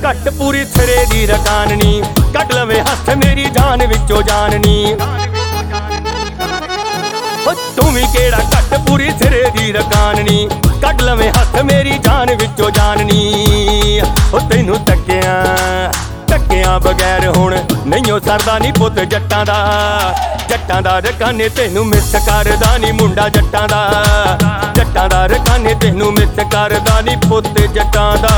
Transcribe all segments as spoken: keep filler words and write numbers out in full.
घट पूरी सिरे दी रकान नी, कट लवे हथ मेरी जान विचों जान नी। तू भी केड़ा घट पूरी सिरे दी रकान नी, कट लवे हथ मेरी जान विचों जान नी। तैनू तकिया तकिया बगैर हुण नहींओ सरदा नी पुत जट्टां दा, जट्टां दा रकाने तैनू मिस करदा नी मुंडा जट्टां दा, जट्टां दा रकाने तैनू मिस करदा नी पुत जट्टां दा।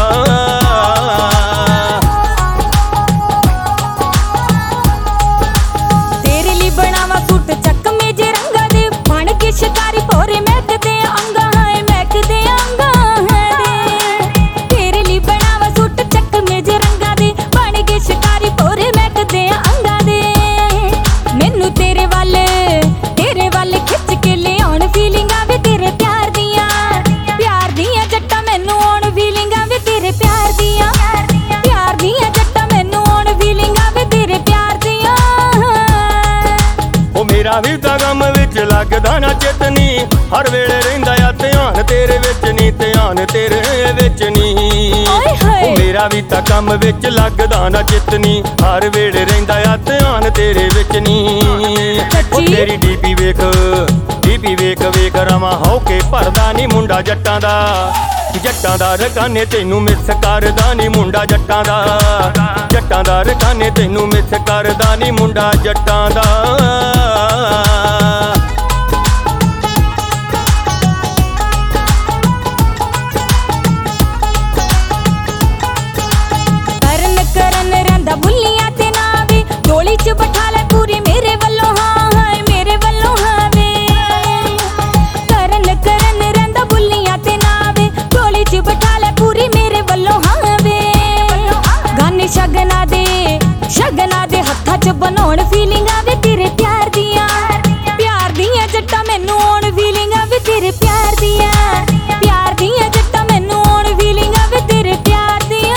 तेरे लिए बनावा सूट चक मेजे रंगा दे, बन के शिकारी भोरे महकदे अंगा है, महकदे अंगा है दे। तेरे लिए बनावा सूट चक मेजे रंगा दे, बन के शिकारी भोरे महकदे अंगा दे। मैनू तेरे वाल तेरे वाल खिच के ले आउण फीलिंगां वे तेरे प्यार दियां, प्यार दियां जट्टा मैनू आउण फीलिंगां वे तेरे प्यार दियां, प्यार दियां जट्टा मैनू आउण फीलिंगां वे तेरे प्यार दियां। मेरा भी तां गम विच लगदा ना चित नी, हर वेले रहिंदा आ ध्यान तेरे विच नी, ध्यान तेरे विच नी। मेरा भी तां गम विच लगदा ना चित नी, हर वेले रहिंदा आ ध्यान तेरे विच नी। तेरी डीपी वेख डीपी वेख वेख रवा हो के भरदा नी मुंडा जट्टां दा, जट्टां दा रकाने तैनू मिस करदा नी मुंडा जट्टां दा, जट्टां दा रकाने तैनू मिस करदा नी मुंडा जट्टां दा। करन करन रंदा बुल्लियां ते ना वे, डोली च बैठा ले पूरी मेरे वल्लों हाँ हाय मेरे वल्लों हाँ वे। करन करन रंदा बुल्लियां ते ना वे, डोली च बैठा ले पूरी मेरे वल्लों हाँ वे। गाने शगना दे शगना दे हत्थां च बनाउण फीलिंगां वे तेरे प्यार दियां, प्यार दियां जट्टा मैनू आउण फीलिंगां वे तेरे प्यार दियां, प्यार दियां जट्टा मैनू आउण फीलिंगां वे तेरे प्यार दियां।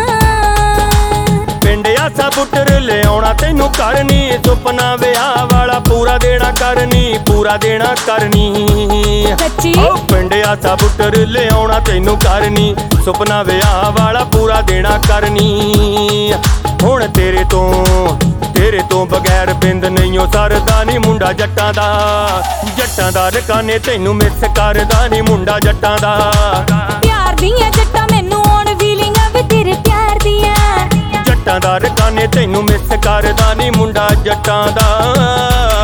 पिंड आसा पुੱਟਰ लियाउणा तैनू करनी, सुपना विआह वाला पूरा देना करनी, पूरा देना करनी। पिंड आसा पुੱਟਰ लियाउणा तैनू करनी, सुपना विआह वाला पूरा देना करनी। हुण तेरे तो तेरे तो बगैर बिंद नहीं सरदा नी मुंडा जट्टां दा, जट्टां दा रकाने तैनू मिस करदा नी मुंडा जट्टां दा। प्यार दियां जट्टा मैनू आउण फीलिंगां वे तेरे प्यार दियां, जट्टां दा रकाने तैनू मिस करदा नी मुंडा जट्टां दा।